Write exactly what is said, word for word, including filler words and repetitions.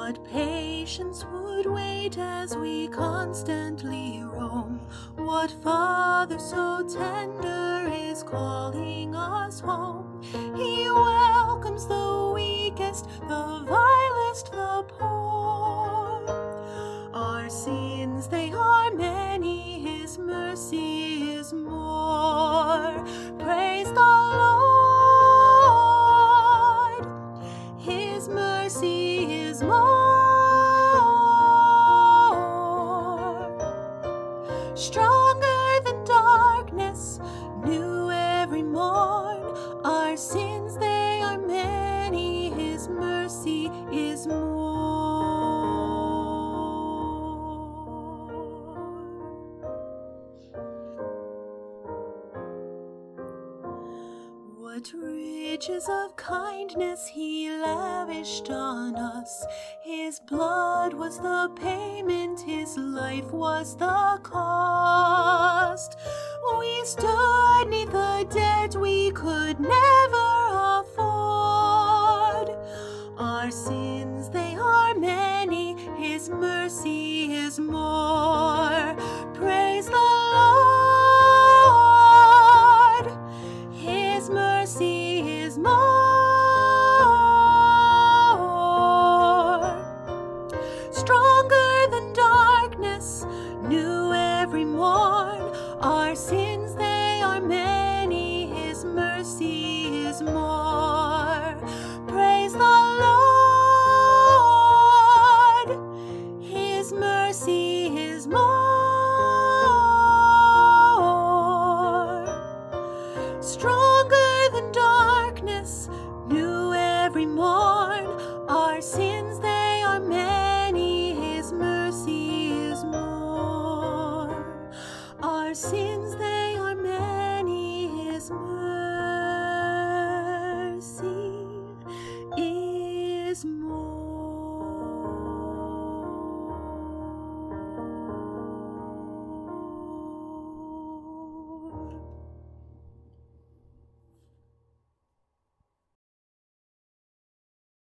What patience would wait as we constantly roam? What father so tender is calling us home? He welcomes the weakest, the vilest, the poor. Our sins, they are many, His mercy is more. Praise the Lord, His mercy is more. Stronger than darkness, new every morn. Our sins, they are many, His mercy is more. What riches of kindness He lavished on us. His blood was the payment, His life was the cost. We stood 'neath a debt we could never afford. Our sins, they are many, His mercy is more. Praise the Lord, His mercy is more. Stronger than darkness, new every morn. Our sins, they are many, His mercy is more. Praise the Lord, His mercy is more. Stronger than darkness, new every morn. Our sins, they are many, His mercy is more. Our sins, they